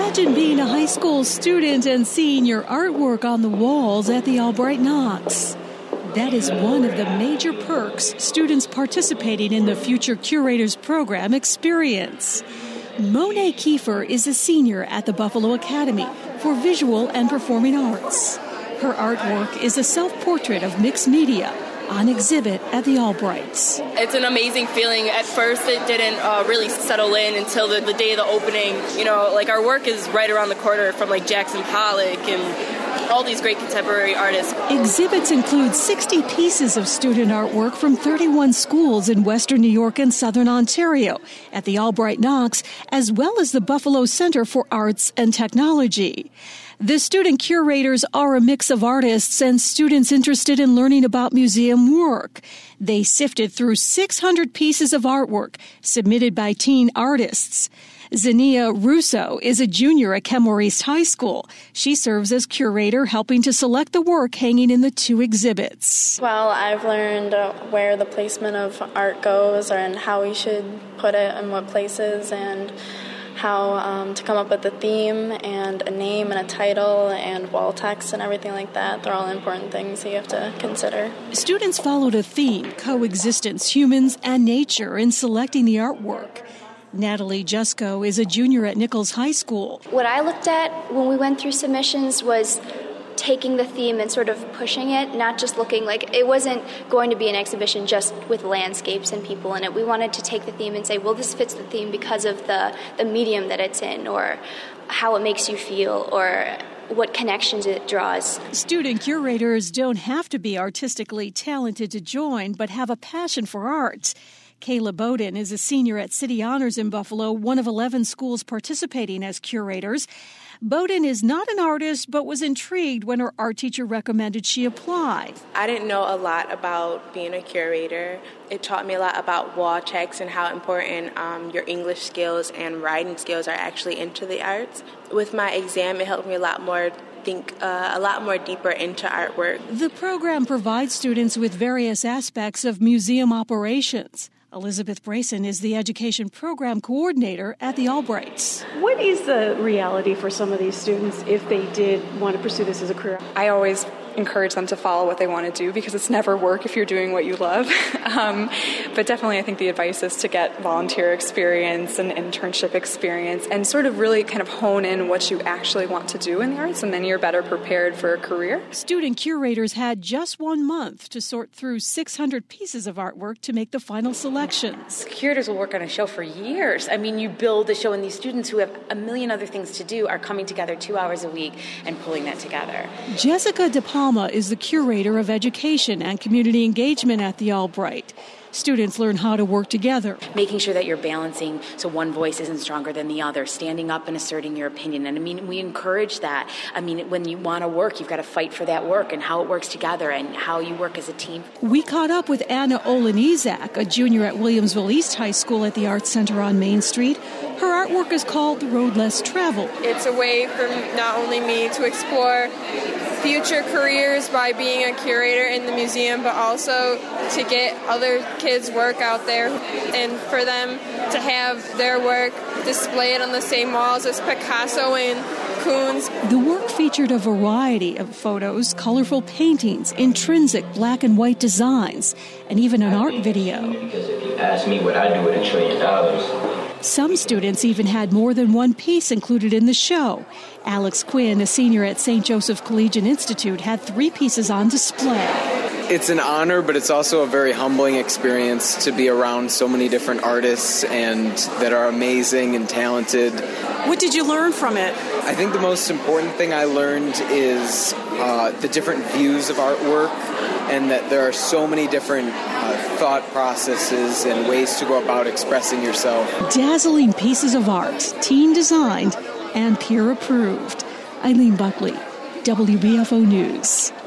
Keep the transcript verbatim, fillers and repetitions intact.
Imagine being a high school student and seeing your artwork on the walls at the Albright Knox. That is one of the major perks students participating in the Future Curators program experience. Monet Kiefer is a senior at the Buffalo Academy for Visual and Performing Arts. Her artwork is a self-portrait of mixed media on exhibit at the Albrights. It's an amazing feeling. At first, it didn't uh, really settle in until the, the day of the opening. You know, like our work is right around the corner from like Jackson Pollock and all these great contemporary artists. Exhibits include sixty pieces of student artwork from thirty-one schools in Western New York and Southern Ontario at the Albright Knox, as well as the Buffalo Center for Arts and Technology. The student curators are a mix of artists and students interested in learning about museum work. They sifted through six hundred pieces of artwork submitted by teen artists. Zania Russo is a junior at Kenmore East High School. She serves as curator, helping to select the work hanging in the two exhibits. Well, I've learned uh, where the placement of art goes and how we should put it in what places, and how um, to come up with a theme and a name and a title and wall text and everything like that. They're all important things that you have to consider. Students followed a theme, coexistence, humans, and nature, in selecting the artwork. Natalie Jusko is a junior at Nichols High School. What I looked at when we went through submissions was taking the theme and sort of pushing it, not just looking like it wasn't going to be an exhibition just with landscapes and people in it. We wanted to take the theme and say, well, this fits the theme because of the, the medium that it's in, or how it makes you feel, or what connections it draws. Student curators don't have to be artistically talented to join, but have a passion for art. Kayla Bowden is a senior at City Honors in Buffalo, one of eleven schools participating as curators. Bowden is not an artist, but was intrigued when her art teacher recommended she apply. I didn't know a lot about being a curator. It taught me a lot about wall checks and how important um, your English skills and writing skills are actually into the arts. With my exam, it helped me a lot more think uh, a lot more deeper into artwork. The program provides students with various aspects of museum operations. Elizabeth Brayson is the education program coordinator at the Albrights. What is the reality for some of these students if they did want to pursue this as a career? I always encourage them to follow what they want to do, because it's never work if you're doing what you love. um, but definitely I think the advice is to get volunteer experience and internship experience and sort of really kind of hone in what you actually want to do in the arts, and then you're better prepared for a career. Student curators had just one month to sort through six hundred pieces of artwork to make the final selections. Curators will work on a show for years. I mean, you build a show, and these students who have a million other things to do are coming together two hours a week and pulling that together. Jessica DePalma is the curator of education and community engagement at the Albright. Students learn how to work together. Making sure that you're balancing so one voice isn't stronger than the other, standing up and asserting your opinion. And I mean, we encourage that. I mean, when you want to work, you've got to fight for that work and how it works together and how you work as a team. We caught up with Anna Olenizak, a junior at Williamsville East High School at the Arts Center on Main Street. Her artwork is called The Road Less Traveled. It's a way for not only me to explore future careers by being a curator in the museum, but also to get other kids' work out there and for them to have their work displayed on the same walls as Picasso and Koons. The work featured a variety of photos, colorful paintings, intrinsic black and white designs, and even an art video. Because if you ask me what I do with a trillion dollars. Some students even had more than one piece included in the show. Alex Quinn, a senior at Saint Joseph Collegiate Institute, had three pieces on display. It's an honor, but it's also a very humbling experience to be around so many different artists and that are amazing and talented. What did you learn from it? I think the most important thing I learned is uh, the different views of artwork, and that there are so many different uh, thought processes and ways to go about expressing yourself. Dazzling pieces of art, teen designed and peer approved. Eileen Buckley, W B F O News.